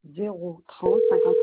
030 50.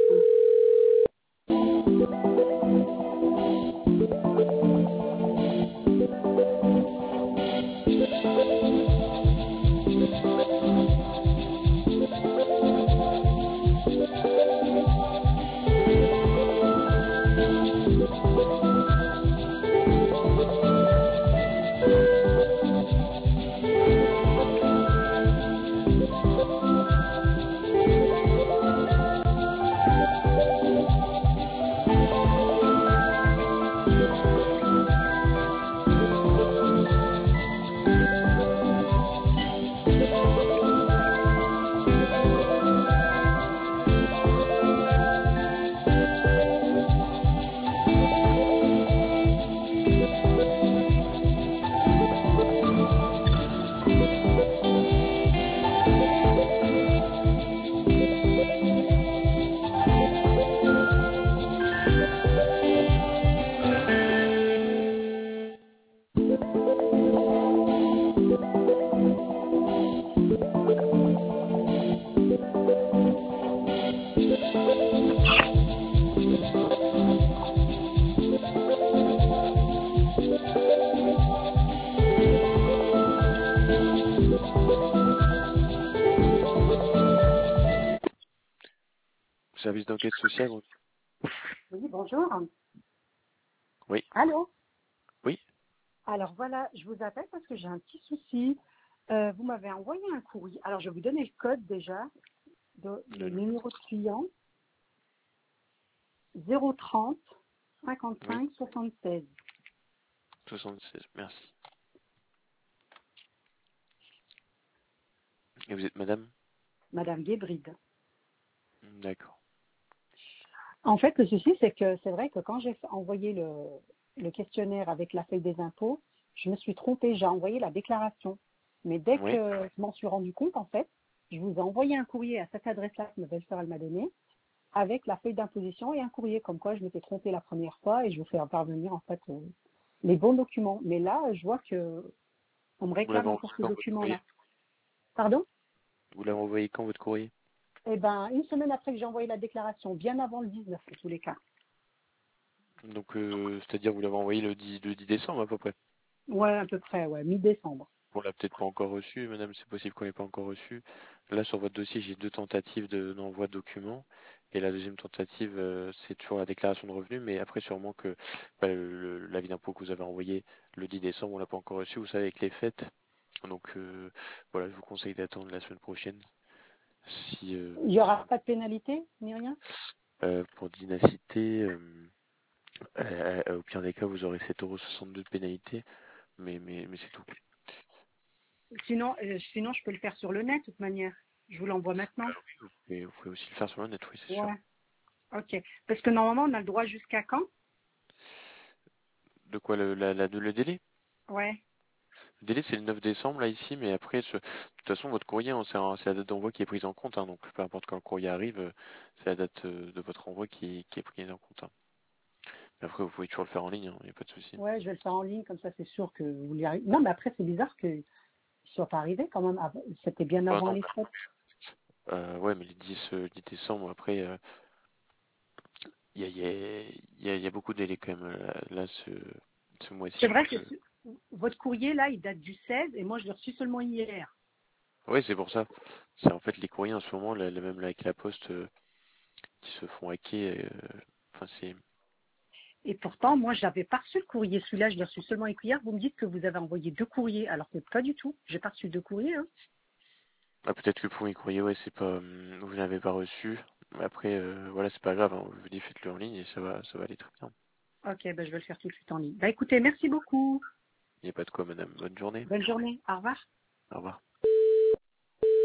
Service d'enquête sociale. Oui, bonjour. Oui. Allô? Oui. Alors voilà, je vous appelle parce que j'ai un petit souci. Vous m'avez envoyé un courrier. Alors je vais vous donner le code déjà, le numéro de client. 030 Oui. 55 76. 76, merci. Et vous êtes madame? Madame Guébride. D'accord. En fait, le souci, c'est que c'est vrai que quand j'ai envoyé le questionnaire avec la feuille des impôts, je me suis trompée, j'ai envoyé la déclaration. Mais dès Oui. que je m'en suis rendu compte, en fait, je vous ai envoyé un courrier à cette adresse-là que ma belle-sœur elle m'a donnée, avec la feuille d'imposition et un courrier comme quoi je m'étais trompée la première fois et je vous fais parvenir en fait les bons documents. Mais là, je vois que on me Vous l'avez réclame envoyé encore ces quand votre courrier? documents-là. Pardon? Vous l'avez envoyé quand votre courrier? Eh ben, une semaine après que j'ai envoyé la déclaration, bien avant le 19, en tous les cas. Donc, c'est-à-dire vous l'avez envoyé le 10 décembre à peu près. Ouais, à peu près, ouais, mi-décembre. On l'a peut-être pas encore reçu, madame, c'est possible qu'on l'ait pas encore reçu. Là, sur votre dossier, j'ai 2 tentatives d'envoi de documents. Et la deuxième tentative, c'est toujours la déclaration de revenus, mais après, sûrement que bah, l'avis d'impôt que vous avez envoyé le 10 décembre, on l'a pas encore reçu, vous savez, avec les fêtes. Donc, voilà, je vous conseille d'attendre la semaine prochaine. Si, Il n'y aura pas de pénalité, ni rien? pour d'inacité, au pire des cas, vous aurez 7,62 € de pénalité, mais c'est tout. Sinon, je peux le faire sur le net, de toute manière. Je vous l'envoie maintenant. Et vous pouvez aussi le faire sur le net, oui, c'est sûr. Ouais, ok. Parce que normalement, on a le droit jusqu'à quand? De quoi le délai? Ouais. Le délai, c'est le 9 décembre, là, ici, mais après, de toute façon, votre courrier, hein, c'est la date d'envoi qui est prise en compte, hein, donc peu importe quand le courrier arrive, c'est la date de votre envoi qui est prise en compte, hein. Mais après, vous pouvez toujours le faire en ligne, il n'y a pas de souci. Ouais, je vais le faire en ligne, comme ça, c'est sûr que vous y arrivez. Non, mais après, c'est bizarre qu'il ne soit pas arrivé quand même. C'était bien Bah avant non, les fêtes. ouais, mais le 10 décembre, après, il y a beaucoup de délais quand même, là, ce C'est mois-ci, vrai donc... que votre courrier, là, il date du 16 et moi, je l'ai reçu seulement hier. Oui, c'est pour ça. C'est en fait les courriers en ce moment, même là avec la poste, qui se font hacker. Enfin, c'est. Et pourtant, moi, je n'avais pas reçu le courrier. Celui-là, je l'ai reçu seulement hier. Vous me dites que vous avez envoyé 2 courriers, alors que pas du tout. J'ai pas reçu 2 courriers. Hein. Ah, peut-être que le premier courrier, ouais, c'est pas. Vous n'avez pas reçu. Mais après, voilà, c'est pas grave, hein. Je vous dis, faites-le en ligne et ça va aller très bien. Ok, ben, je vais le faire tout de suite en ligne. Bah, écoutez, merci beaucoup. Il n'y a pas de quoi, madame. Bonne journée. Bonne journée. Au revoir. Au revoir.